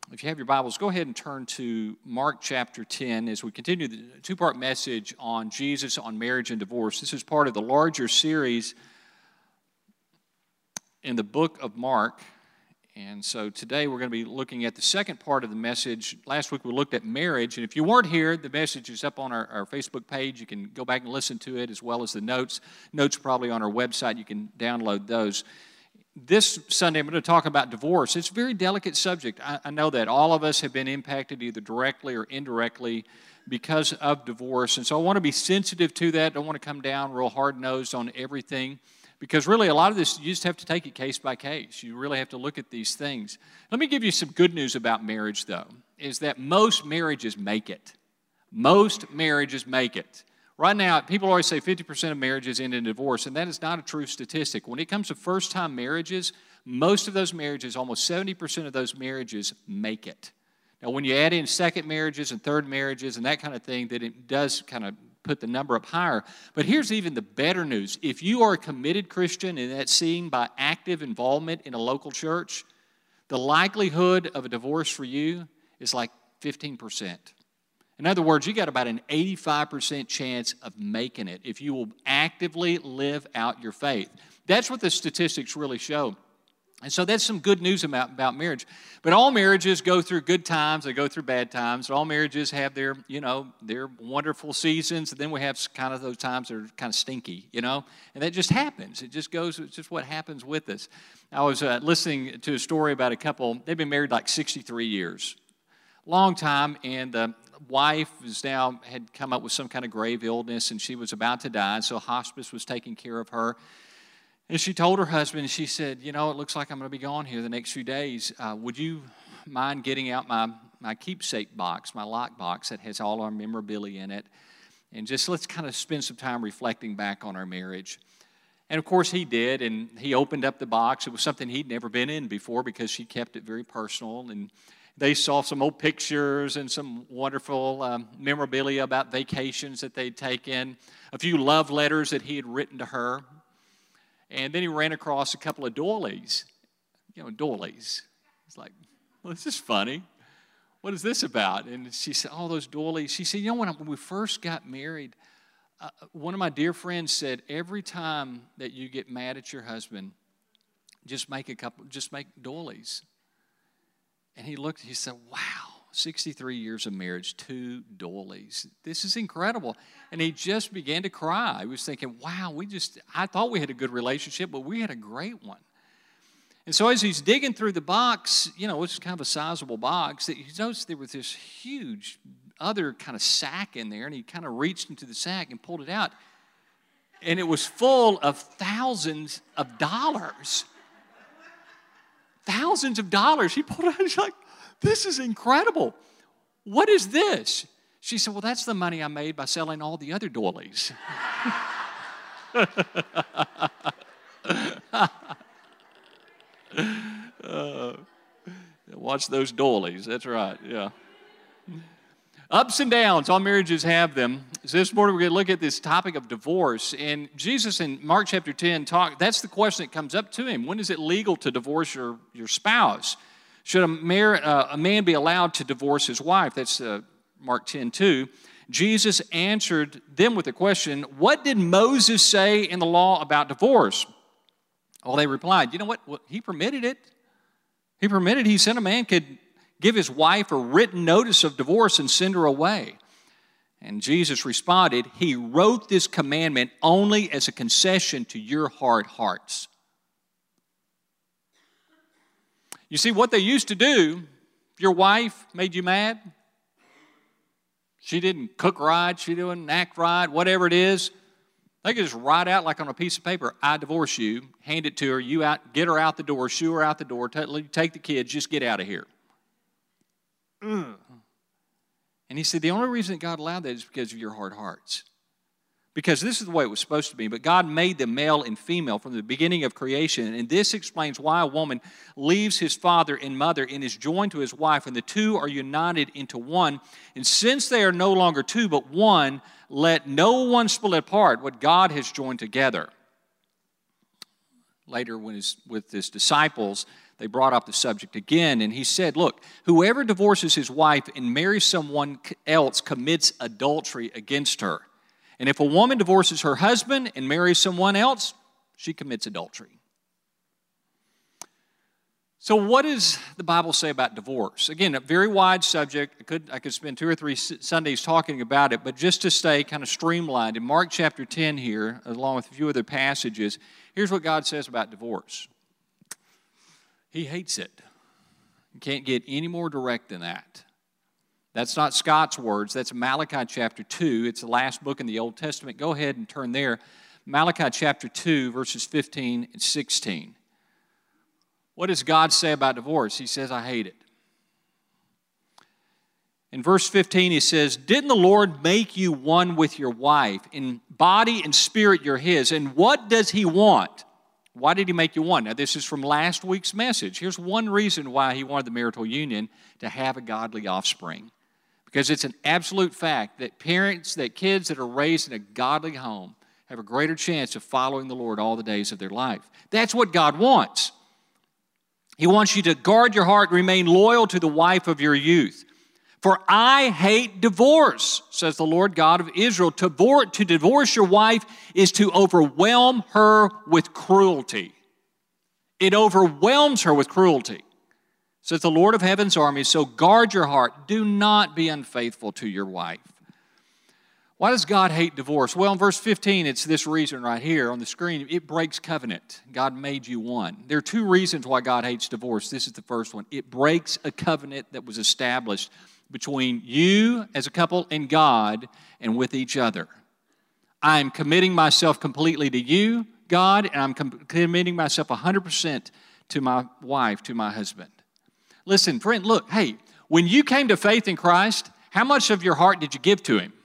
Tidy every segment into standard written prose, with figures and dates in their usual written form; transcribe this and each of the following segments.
If you have your Bibles, go ahead and turn to Mark chapter 10 as we continue the two-part message on Jesus, on marriage and divorce. This is part of the larger series in the book of Mark. And so today we're going to be looking at the second part of the message. Last week we looked at marriage. And if you weren't here, the message is up on our Facebook page. You can go back and listen to it as well as the notes. Notes are probably on our website. You can download those. This Sunday, I'm going to talk about divorce. It's a very delicate subject. I know that all of us have been impacted either directly or indirectly because of divorce. And so I want to be sensitive to that. I don't want to come down real hard-nosed on everything because really a lot of this, you just have to take it case by case. You really have to look at these things. Let me give you some good news about marriage, though, is that most marriages make it. Most marriages make it. Right now, people always say 50% of marriages end in divorce, and that is not a true statistic. When it comes to first-time marriages, most of those marriages, almost 70% of those marriages make it. Now, when you add in second marriages and third marriages and that kind of thing, then it does kind of put the number up higher. But here's even the better news. If you are a committed Christian and that's seen by active involvement in a local church, the likelihood of a divorce for you is like 15%. In other words, you got about an 85% chance of making it if you will actively live out your faith. That's what the statistics really show. And so that's some good news about marriage. But all marriages go through good times, they go through bad times. All marriages have their wonderful seasons, and then we have kind of those times that are kind of stinky, and that just happens. It's just what happens with us. I was listening to a story about a couple, they've been married like 63 years. Long time, and the wife had come up with some kind of grave illness, and she was about to die, so hospice was taking care of her. And she told her husband, she said, it looks like I'm going to be gone here the next few days. Would you mind getting out my keepsake box, my lock box that has all our memorabilia in it, and just let's kind of spend some time reflecting back on our marriage. And, of course, he did, and he opened up the box. It was something he'd never been in before because she kept it very personal, and they saw some old pictures and some wonderful memorabilia about vacations that they'd taken, a few love letters that he had written to her. And then he ran across a couple of doilies, doilies. It's like, well, this is funny. What is this about? And she said, oh, those doilies. She said, when we first got married, one of my dear friends said, every time that you get mad at your husband, just make doilies. And he looked, he said, wow, 63 years of marriage, 2 doilies. This is incredible. And he just began to cry. He was thinking, wow, I thought we had a good relationship, but we had a great one. And so as he's digging through the box, it's kind of a sizable box, that he noticed there was this huge other kind of sack in there, and he kind of reached into the sack and pulled it out. And it was full of thousands of dollars. Thousands of dollars. He pulled it out. He's like, this is incredible. What is this? She said, well, that's the money I made by selling all the other doilies. Watch those doilies. That's right, yeah. Ups and downs, all marriages have them. So this morning we're going to look at this topic of divorce. And Jesus in Mark chapter 10, that's the question that comes up to him. When is it legal to divorce your spouse? Should a man be allowed to divorce his wife? That's Mark 10:2. Jesus answered them with a question, what did Moses say in the law about divorce? Well, they replied, you know what? Well, he permitted it. He said a man could give his wife a written notice of divorce and send her away. And Jesus responded, he wrote this commandment only as a concession to your hard hearts. You see, what they used to do, if your wife made you mad, she didn't cook right, she didn't act right, whatever it is, they could just write out like on a piece of paper, I divorce you, hand it to her, get her out the door, shoo her out the door, take the kids, just get out of here. And he said, the only reason that God allowed that is because of your hard hearts. Because this is the way it was supposed to be. But God made them male and female from the beginning of creation. And this explains why a woman leaves his father and mother and is joined to his wife. And the two are united into one. And since they are no longer two but one, let no one split apart what God has joined together. Later, with his disciples, they brought up the subject again, and he said, look, whoever divorces his wife and marries someone else commits adultery against her. And if a woman divorces her husband and marries someone else, she commits adultery. So what does the Bible say about divorce? Again, a very wide subject. I could spend 2 or 3 Sundays talking about it, but just to stay kind of streamlined, in Mark chapter 10 here, along with a few other passages, here's what God says about divorce. He hates it. You can't get any more direct than that. That's not Scott's words. That's Malachi chapter 2. It's the last book in the Old Testament. Go ahead and turn there. Malachi chapter 2, verses 15 and 16. What does God say about divorce? He says, I hate it. In verse 15, he says, didn't the Lord make you one with your wife? In body and spirit you're his. And what does he want? Why did he make you one? Now, this is from last week's message. Here's one reason why he wanted the marital union, to have a godly offspring. Because it's an absolute fact that kids that are raised in a godly home have a greater chance of following the Lord all the days of their life. That's what God wants. He wants you to guard your heart and remain loyal to the wife of your youth. For I hate divorce, says the Lord God of Israel. To divorce your wife is to overwhelm her with cruelty. It overwhelms her with cruelty, says the Lord of heaven's armies. So guard your heart. Do not be unfaithful to your wife. Why does God hate divorce? Well, in verse 15, it's this reason right here on the screen. It breaks covenant. God made you one. There are 2 reasons why God hates divorce. This is the first one. It breaks a covenant that was established between you as a couple and God and with each other. I am committing myself completely to you, God, and I'm committing myself 100% to my wife, to my husband. Listen, friend, look, hey, when you came to faith in Christ, how much of your heart did you give to Him?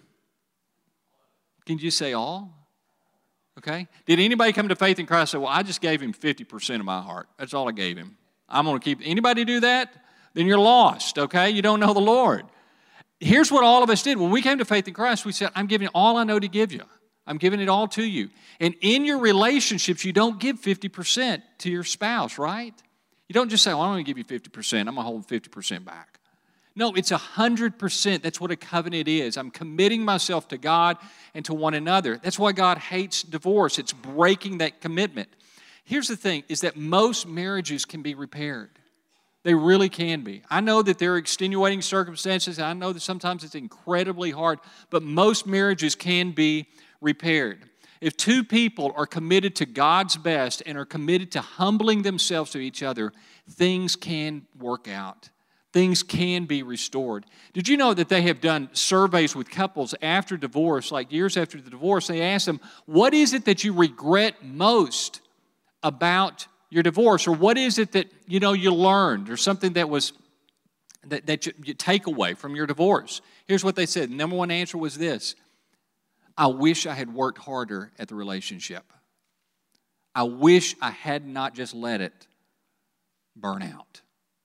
Can you say all? Okay. Did anybody come to faith in Christ and say, well, I just gave Him 50% of my heart. That's all I gave Him. I'm going to keep. Anybody do that? Then you're lost, okay? You don't know the Lord. Here's what all of us did. When we came to faith in Christ, we said, I'm giving all I know to give you. I'm giving it all to you. And in your relationships, you don't give 50% to your spouse, right? You don't just say, well, I'm going to give you 50%. I'm going to hold 50% back. No, it's 100%. That's what a covenant is. I'm committing myself to God and to one another. That's why God hates divorce. It's breaking that commitment. Here's the thing, is that most marriages can be repaired. They really can be. I know that there are extenuating circumstances. I know that sometimes it's incredibly hard, but most marriages can be repaired. If 2 people are committed to God's best and are committed to humbling themselves to each other, things can work out. Things can be restored. Did you know that they have done surveys with couples after divorce, like years after the divorce? They ask them, what is it that you regret most about your divorce? Or what is it that you learned, or something that was that you take away from your divorce? Here's what they said. The number one answer was this: I wish I had worked harder at the relationship. I wish I had not just let it burn out.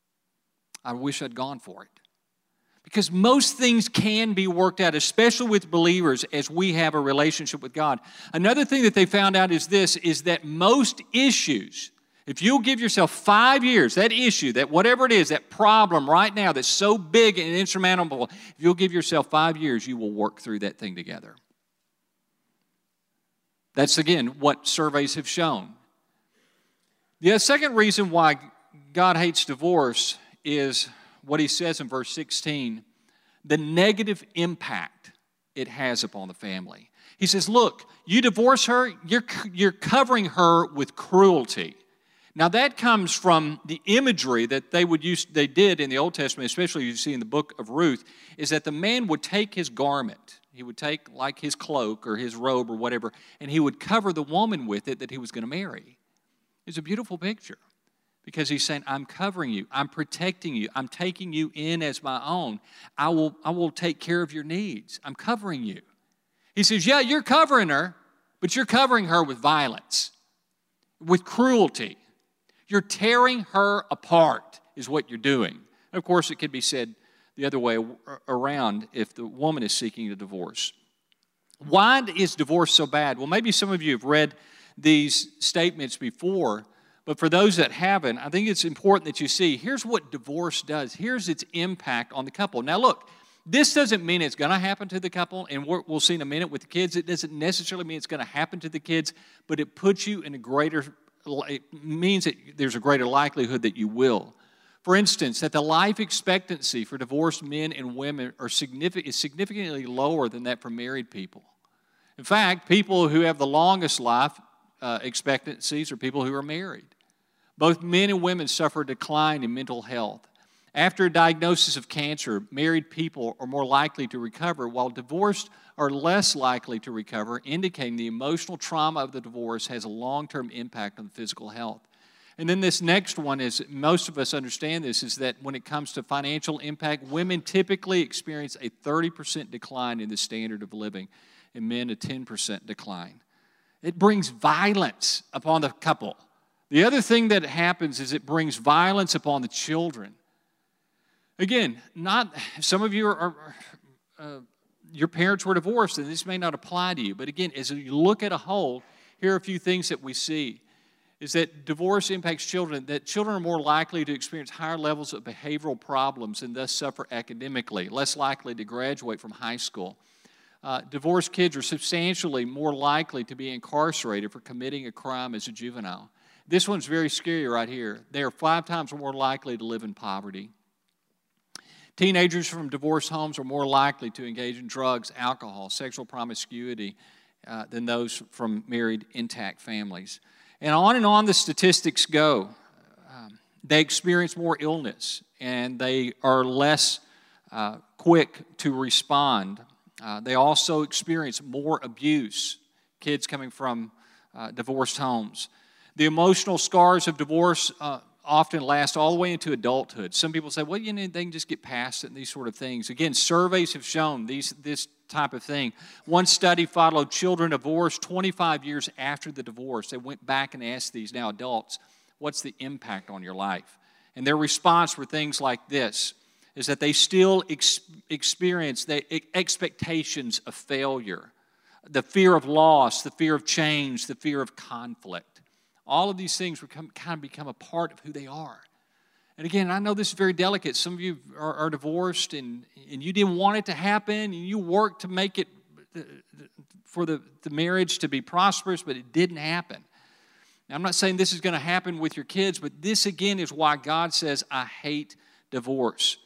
I wish I'd gone for it. Because most things can be worked out, especially with believers as we have a relationship with God. Another thing that they found out is this, is that most issues, if you'll give yourself 5 years, that issue, that whatever it is, that problem right now that's so big and insurmountable, if you'll give yourself 5 years, you will work through that thing together. That's, again, what surveys have shown. The second reason why God hates divorce is what he says in verse 16, the negative impact it has upon the family. He says, look, you divorce her, you're covering her with cruelty. Now that comes from the imagery that they did in the Old Testament, especially you see in the book of Ruth, is that the man would take his garment, he would take like his cloak or his robe or whatever, and he would cover the woman with it that he was going to marry. It's a beautiful picture. Because he's saying, I'm covering you, I'm protecting you, I'm taking you in as my own. I will take care of your needs. I'm covering you. He says, yeah, you're covering her, but you're covering her with violence, with cruelty. You're tearing her apart is what you're doing. And of course, it could be said the other way around if the woman is seeking a divorce. Why is divorce so bad? Well, maybe some of you have read these statements before, But for those that haven't, I think it's important that you see, here's what divorce does. Here's its impact on the couple. Now look, this doesn't mean it's going to happen to the couple, and we'll see in a minute with the kids. It doesn't necessarily mean it's going to happen to the kids, but it puts you in it means that there's a greater likelihood that you will. For instance, that the life expectancy for divorced men and women is significantly lower than that for married people. In fact, people who have the longest life expectancies are people who are married. Both men and women suffer a decline in mental health. After a diagnosis of cancer, married people are more likely to recover, while divorced are less likely to recover, indicating the emotional trauma of the divorce has a long-term impact on physical health. And then this next one is, most of us understand this, is that when it comes to financial impact, women typically experience a 30% decline in the standard of living, and men a 10% decline. It brings violence upon the couple. The other thing that happens is it brings violence upon the children. Again, some of you your parents were divorced, and this may not apply to you. But again, as you look at a whole, here are a few things that we see. Is that divorce impacts children, that children are more likely to experience higher levels of behavioral problems and thus suffer academically, less likely to graduate from high school. Divorced kids are substantially more likely to be incarcerated for committing a crime as a juvenile. This one's very scary right here. They are 5 times more likely to live in poverty. Teenagers from divorced homes are more likely to engage in drugs, alcohol, sexual promiscuity than those from married, intact families. And on the statistics go. They experience more illness, and they are less quick to respond. They also experience more abuse, kids coming from divorced homes. The emotional scars of divorce often last all the way into adulthood. Some people say, well, they can just get past it and these sort of things. Again, surveys have shown this type of thing. One study followed children divorced 25 years after the divorce. They went back and asked these now adults, what's the impact on your life? And their response were things like this, is that they still experience the expectations of failure, the fear of loss, the fear of change, the fear of conflict. All of these things become a part of who they are. And again, I know this is very delicate. Some of you are divorced and you didn't want it to happen, and you worked to make it for the marriage to be prosperous, but it didn't happen. Now, I'm not saying this is going to happen with your kids, but this again is why God says, I hate divorce.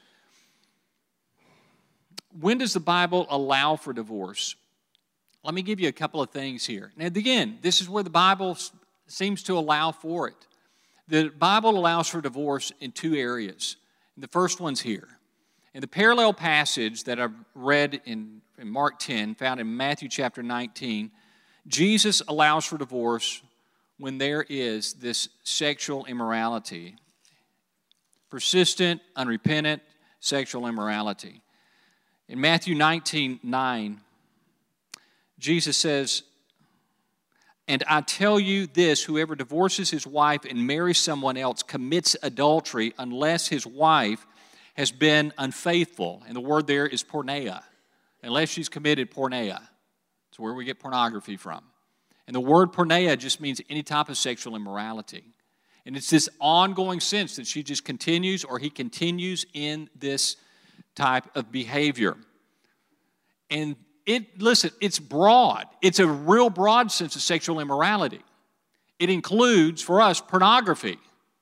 When does the Bible allow for divorce? Let me give you a couple of things here. Now, again, this is where the Bible seems to allow for it. The Bible allows for divorce in 2 areas. The first one's here. In the parallel passage that I've read in Mark 10, found in Matthew chapter 19, Jesus allows for divorce when there is this sexual immorality, persistent, unrepentant sexual immorality. In Matthew 19:9, Jesus says, and I tell you this, whoever divorces his wife and marries someone else commits adultery unless his wife has been unfaithful. And the word there is porneia. Unless she's committed porneia. It's where we get pornography from. And the word porneia just means any type of sexual immorality. And it's this ongoing sense that she just continues or he continues in this type of behavior. And it's broad. It's a real broad sense of sexual immorality. It includes, for us, pornography.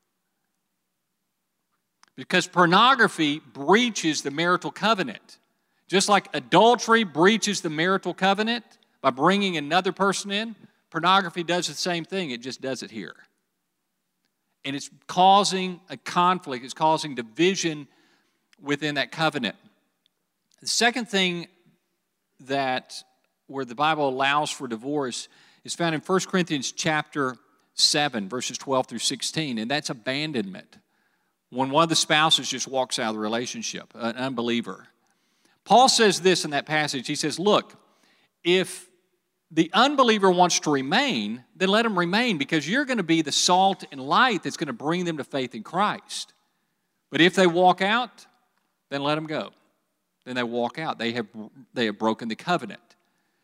Because pornography breaches the marital covenant. Just like adultery breaches the marital covenant by bringing another person in, pornography does the same thing. It just does it here. And it's causing a conflict. It's causing division within that covenant. The second thing where the Bible allows for divorce is found in 1 Corinthians chapter 7, verses 12 through 16, and that's abandonment. When one of the spouses just walks out of the relationship, an unbeliever. Paul says this in that passage. He says, look, if the unbeliever wants to remain, then let him remain, because you're going to be the salt and light that's going to bring them to faith in Christ. But if they walk out, then let them go. Then they walk out. They have broken the covenant.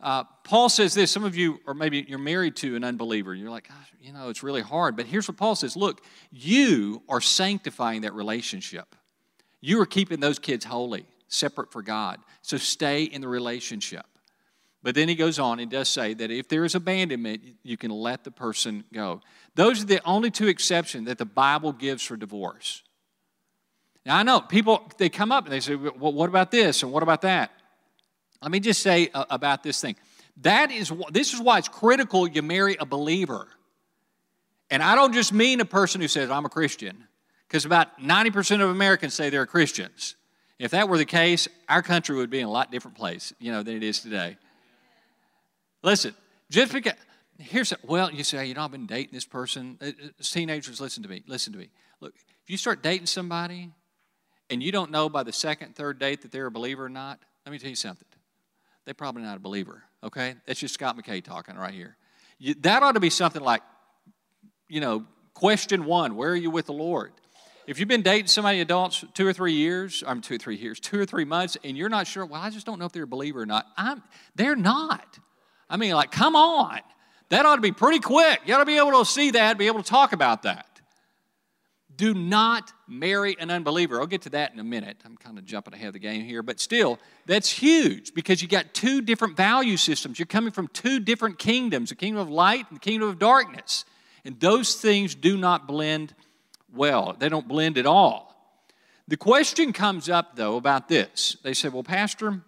Paul says this. Some of you, or maybe you're married to an unbeliever. You're like, gosh, it's really hard. But here's what Paul says. Look, you are sanctifying that relationship. You are keeping those kids holy, separate for God. So stay in the relationship. But then he goes on and does say that if there is abandonment, you can let the person go. Those are the only two exceptions that the Bible gives for divorce. Now, I know people, they come up and they say, well, what about this and what about that? Let me just say about this thing. This is why it's critical you marry a believer. And I don't just mean a person who says, I'm a Christian, because about 90% of Americans say they're Christians. If that were the case, our country would be in a lot different place, than it is today. Listen, just because, you say, I've been dating this person. Teenagers, listen to me. Look, if you start dating somebody and you don't know by the second, third date that they're a believer or not, let me tell you something. They're probably not a believer, okay? That's just Scott McKay talking right here. That ought to be something like, question 1, where are you with the Lord? If you've been dating somebody, adults, 2 or 3 months, and you're not sure, I just don't know if they're a believer or not. They're not. Come on. That ought to be pretty quick. You ought to be able to see that, be able to talk about that. Do not marry an unbeliever. I'll get to that in a minute. I'm kind of jumping ahead of the game here, but still, that's huge because you got 2 different value systems. You're coming from 2 different kingdoms, the kingdom of light and the kingdom of darkness. And those things do not blend well. They don't blend at all. The question comes up, though, about this. They say, well, Pastor,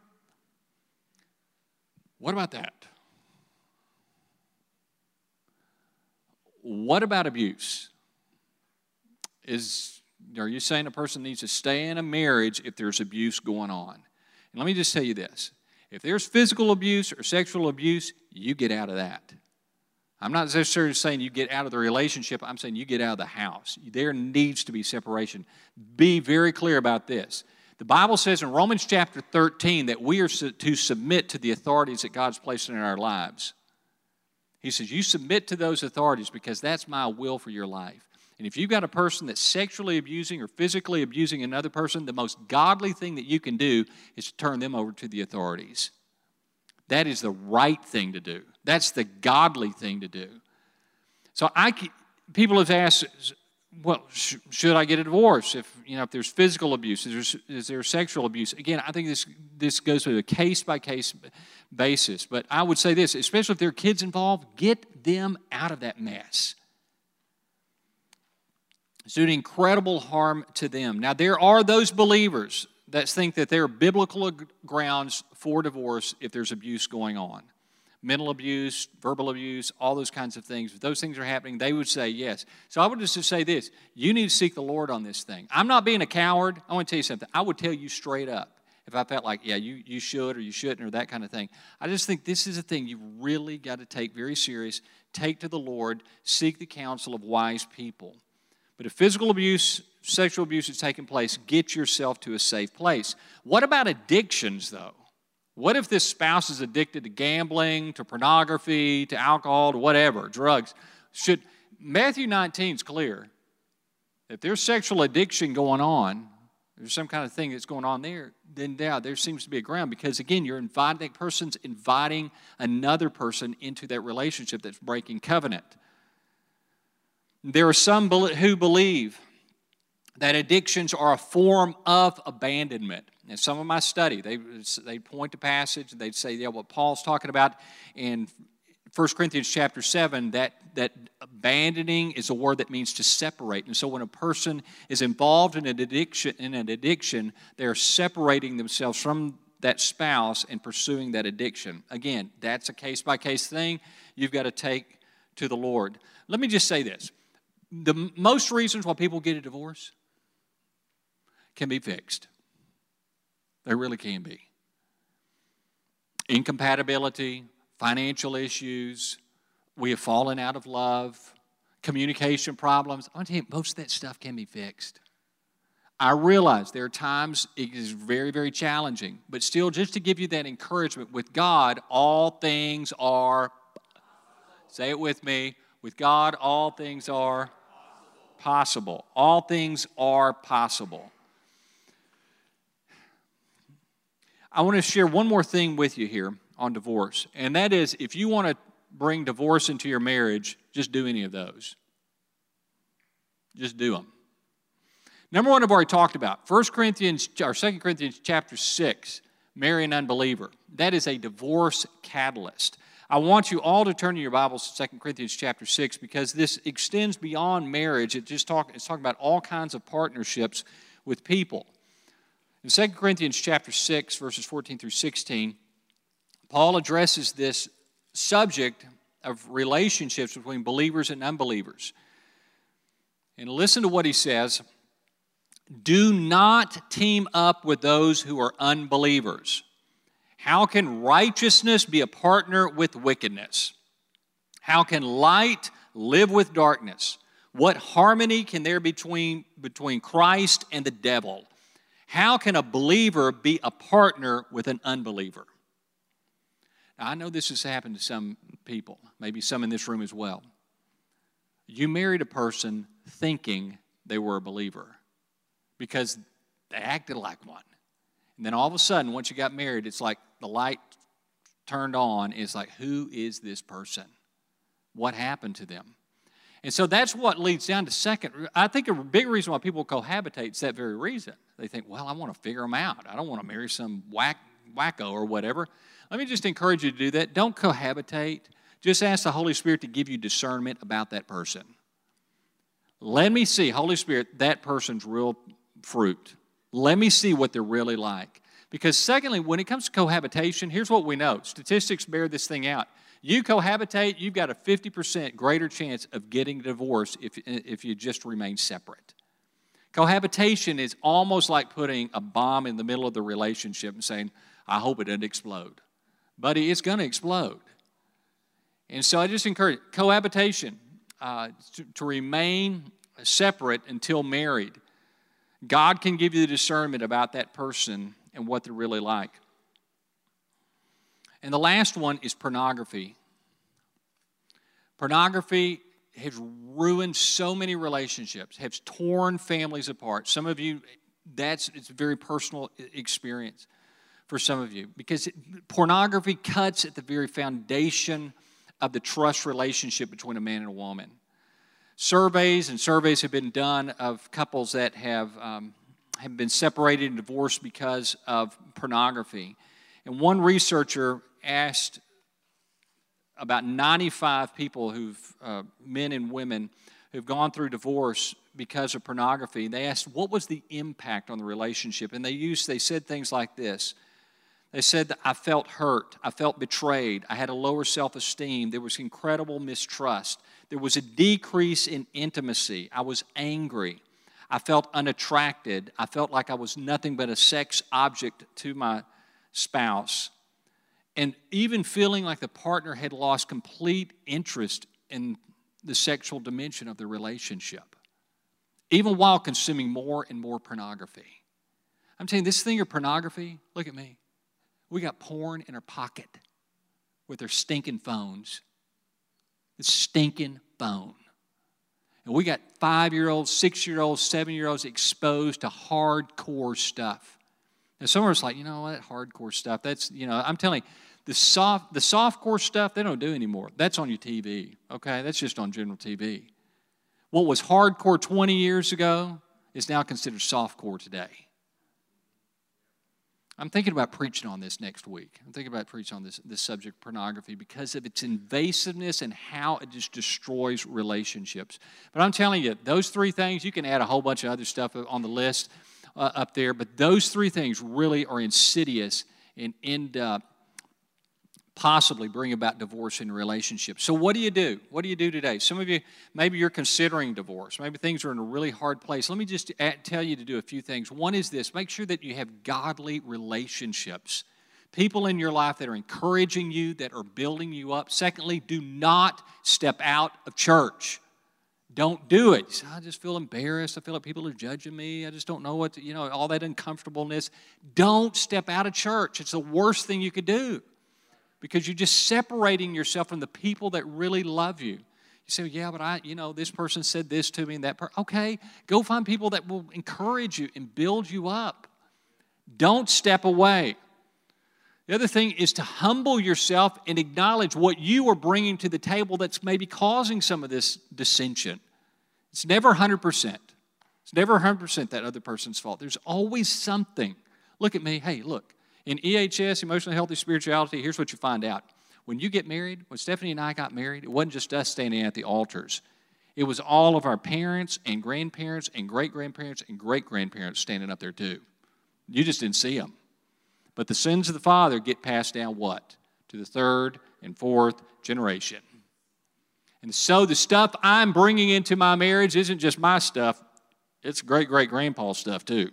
what about that? What about abuse? Are you saying a person needs to stay in a marriage if there's abuse going on? And let me just tell you this. If there's physical abuse or sexual abuse, you get out of that. I'm not necessarily saying you get out of the relationship. I'm saying you get out of the house. There needs to be separation. Be very clear about this. The Bible says in Romans chapter 13 that we are to submit to the authorities that God's placed in our lives. He says, you submit to those authorities because that's my will for your life. And if you've got a person that's sexually abusing or physically abusing another person, the most godly thing that you can do is to turn them over to the authorities. That is the right thing to do. That's the godly thing to do. So people have asked, well, should I get a divorce if there's physical abuse? Is there sexual abuse? Again, I think this goes to a case-by-case basis. But I would say this, especially if there are kids involved, get them out of that mess. It's doing incredible harm to them. Now, there are those believers that think that there are biblical grounds for divorce if there's abuse going on. Mental abuse, verbal abuse, all those kinds of things. If those things are happening, they would say yes. So I would just say this. You need to seek the Lord on this thing. I'm not being a coward. I want to tell you something. I would tell you straight up if I felt like, you should or you shouldn't or that kind of thing. I just think this is a thing you've really got to take very serious. Take to the Lord. Seek the counsel of wise people. But if physical abuse, sexual abuse is taking place, get yourself to a safe place. What about addictions, though? What if this spouse is addicted to gambling, to pornography, to alcohol, to whatever, drugs? Matthew 19 is clear. If there's sexual addiction going on, there's some kind of thing that's going on there, then there seems to be a ground because, again, that person's inviting another person into that relationship that's breaking covenant. There are some who believe that addictions are a form of abandonment. And some of my study, they point to passage, and they'd say, what Paul's talking about in 1 Corinthians chapter 7, that abandoning is a word that means to separate. And so when a person is involved in an addiction, they're separating themselves from that spouse and pursuing that addiction. Again, that's a case-by-case thing you've got to take to the Lord. Let me just say this. The most reasons why people get a divorce can be fixed. They really can be. Incompatibility, financial issues, we have fallen out of love, communication problems. I want to tell you, most of that stuff can be fixed. I realize there are times it is very, very challenging, but still, just to give you that encouragement, with God, all things are, say it with me, with God, all things are possible. All things are possible. I want to share one more thing with you here. on divorce, and that is if you want to bring divorce into your marriage, just do any of those. Just do them. Number one, I've already talked about. 2 Corinthians chapter 6, marry an unbeliever. That is a divorce catalyst. I want you all to turn to your Bibles to 2 Corinthians chapter 6 because this extends beyond marriage. It's talking about all kinds of partnerships with people. In 2 Corinthians chapter 6, verses 14 through 16, Paul addresses this subject of relationships between believers and unbelievers. And listen to what he says. Do not team up with those who are unbelievers. How can righteousness be a partner with wickedness? How can light live with darkness? What harmony can there be between Christ and the devil? How can a believer be a partner with an unbeliever? Now, I know this has happened to some people, maybe some in this room as well. You married a person thinking they were a believer because they acted like one. And then all of a sudden, once you got married, it's like the light turned on. It's like, who is this person? What happened to them? And so that's what leads down to second. I think a big reason why people cohabitate is that very reason. They think, well, I want to figure them out. I don't want to marry some wacko or whatever. Let me just encourage you to do that. Don't cohabitate. Just ask the Holy Spirit to give you discernment about that person. Let me see, Holy Spirit, that person's real fruit. Let me see what they're really like. Because secondly, when it comes to cohabitation, here's what we know. Statistics bear this thing out. You cohabitate, you've got a 50% greater chance of getting a divorce if you just remain separate. Cohabitation is almost like putting a bomb in the middle of the relationship and saying, I hope it doesn't explode. Buddy, it's going to explode. And so I just encourage cohabitation, to remain separate until married. God can give you the discernment about that person and what they're really like. And the last one is pornography. Pornography has ruined so many relationships, has torn families apart. Some of you, it's a very personal experience for some of you because pornography cuts at the very foundation of the trust relationship between a man and a woman. Surveys have been done of couples that have been separated and divorced because of pornography. And one researcher asked about 95 people men and women who've gone through divorce because of pornography. They asked, what was the impact on the relationship? And they said things like this. They said that I felt hurt, I felt betrayed, I had a lower self-esteem, there was incredible mistrust, there was a decrease in intimacy, I was angry, I felt unattracted, I felt like I was nothing but a sex object to my spouse, and even feeling like the partner had lost complete interest in the sexual dimension of the relationship, even while consuming more and more pornography. I'm telling you, this thing of pornography, look at me. We got porn in our pocket with our stinking phones. It's stinking phone. And we got 5-year-olds, 6-year-olds, 7-year-olds exposed to hardcore stuff. And some of us like, you know what, hardcore stuff, that's, I'm telling you, the softcore stuff, they don't do anymore. That's on your TV, okay? That's just on general TV. What was hardcore 20 years ago is now considered softcore today. I'm thinking about preaching on this next week. I'm thinking about preaching on this subject, pornography, because of its invasiveness and how it just destroys relationships. But I'm telling you, those three things, you can add a whole bunch of other stuff on the list up there, but those three things really are insidious and end up possibly bring about divorce in relationships. So what do you do? What do you do today? Some of you, maybe you're considering divorce. Maybe things are in a really hard place. Let me just tell you to do a few things. One is this. Make sure that you have godly relationships. People in your life that are encouraging you, that are building you up. Secondly, do not step out of church. Don't do it. You say, I just feel embarrassed. I feel like people are judging me. I just don't know what to, all that uncomfortableness. Don't step out of church. It's the worst thing you could do. Because you're just separating yourself from the people that really love you. You say, yeah, but this person said this to me and that person. Okay, go find people that will encourage you and build you up. Don't step away. The other thing is to humble yourself and acknowledge what you are bringing to the table that's maybe causing some of this dissension. It's never 100%. It's never 100% that other person's fault. There's always something. Look at me. Hey, look. In EHS, Emotionally Healthy Spirituality, here's what you find out. When you get married, when Stephanie and I got married, it wasn't just us standing at the altars. It was all of our parents and grandparents and great-grandparents and great-grandparents standing up there too. You just didn't see them. But the sins of the father get passed down what? To the third and fourth generation. And so the stuff I'm bringing into my marriage isn't just my stuff. It's great-great-grandpa's stuff too.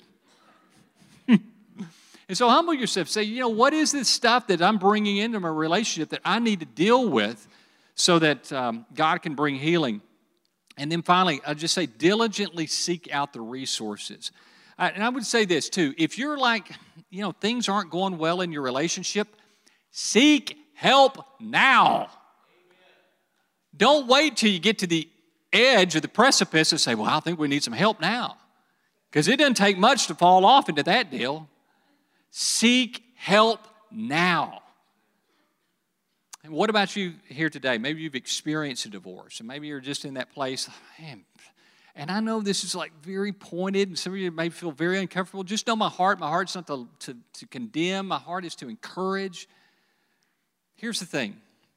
And so humble yourself. Say, you know, what is this stuff that I'm bringing into my relationship that I need to deal with so that God can bring healing? And then finally, I'll just say diligently seek out the resources. And I would say this too. If you're like, you know, things aren't going well in your relationship, seek help now. Don't wait till you get to the edge of the precipice and say, well, I think we need some help now. Because it doesn't take much to fall off into that deal. Seek help now. And what about you here today? Maybe you've experienced a divorce, and maybe you're just in that place, man, and I know this is like very pointed, and some of you may feel very uncomfortable. Just know my heart's not to condemn. My heart is to encourage. Here's the thing.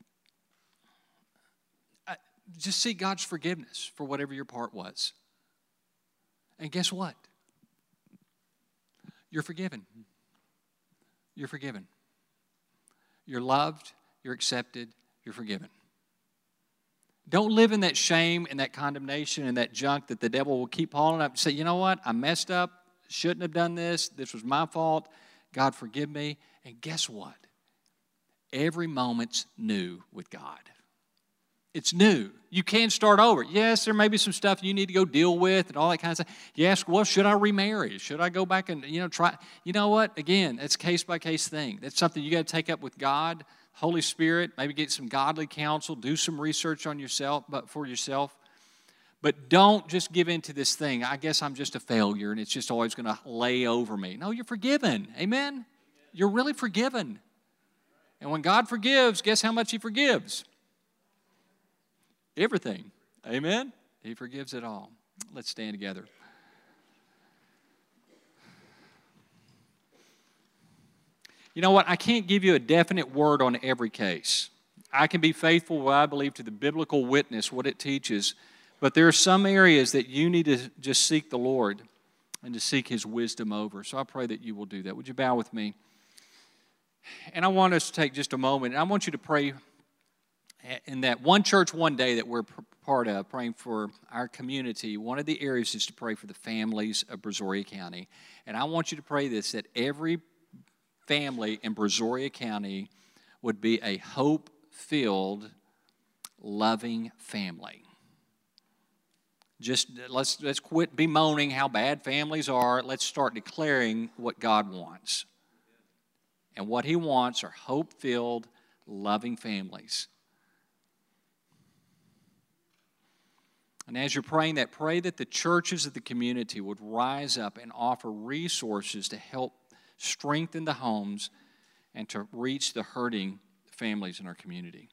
Just seek God's forgiveness for whatever your part was. And guess what? You're forgiven. You're forgiven. You're loved, you're accepted, you're forgiven. Don't live in that shame and that condemnation and that junk that the devil will keep hauling up and say, you know what, I messed up, shouldn't have done this was my fault, God forgive me. And guess what? Every moment's new with God. It's new. You can start over. Yes, there may be some stuff you need to go deal with and all that kind of stuff. You ask, well, should I remarry? Should I go back and, try? You know what? Again, it's a case-by-case thing. That's something you got to take up with God, Holy Spirit, maybe get some godly counsel, do some research on yourself, but for yourself. But don't just give in to this thing. I guess I'm just a failure and it's just always going to lay over me. No, you're forgiven. Amen? You're really forgiven. And when God forgives, guess how much He forgives? Everything. Amen? He forgives it all. Let's stand together. You know what? I can't give you a definite word on every case. I can be faithful, what I believe, to the biblical witness, what it teaches. But there are some areas that you need to just seek the Lord and to seek His wisdom over. So I pray that you will do that. Would you bow with me? And I want us to take just a moment. And I want you to pray in that one church one day that we're part of, praying for our community. One of the areas is to pray for the families of Brazoria County. And I want you to pray this, that every family in Brazoria County would be a hope-filled, loving family. Just let's quit bemoaning how bad families are. Let's start declaring what God wants. And what He wants are hope-filled, loving families. And as you're praying that, pray that the churches of the community would rise up and offer resources to help strengthen the homes and to reach the hurting families in our community.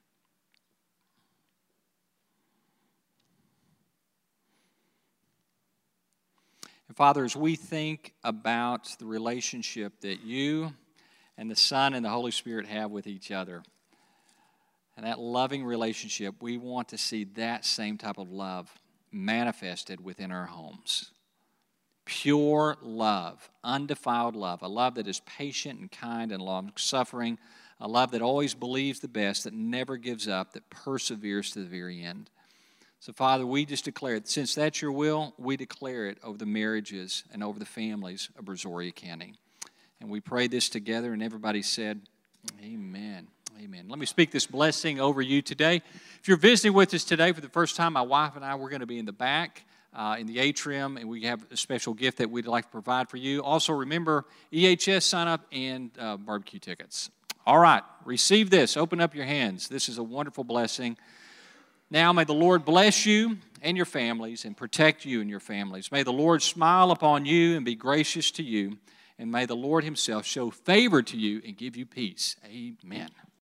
And Father, as we think about the relationship that you and the Son and the Holy Spirit have with each other, and that loving relationship, we want to see that same type of love manifested within our homes. Pure love, undefiled love, a love that is patient and kind and long-suffering, a love that always believes the best, that never gives up, that perseveres to the very end. So, Father, we just declare it. Since that's your will, we declare it over the marriages and over the families of Brazoria County. And we pray this together, and everybody said, amen. Amen. Let me speak this blessing over you today. If you're visiting with us today for the first time, my wife and I, we're going to be in the back, in the atrium, and we have a special gift that we'd like to provide for you. Also, remember, EHS sign-up and barbecue tickets. All right, receive this. Open up your hands. This is a wonderful blessing. Now, may the Lord bless you and your families and protect you and your families. May the Lord smile upon you and be gracious to you. and may the Lord himself show favor to you and give you peace. Amen.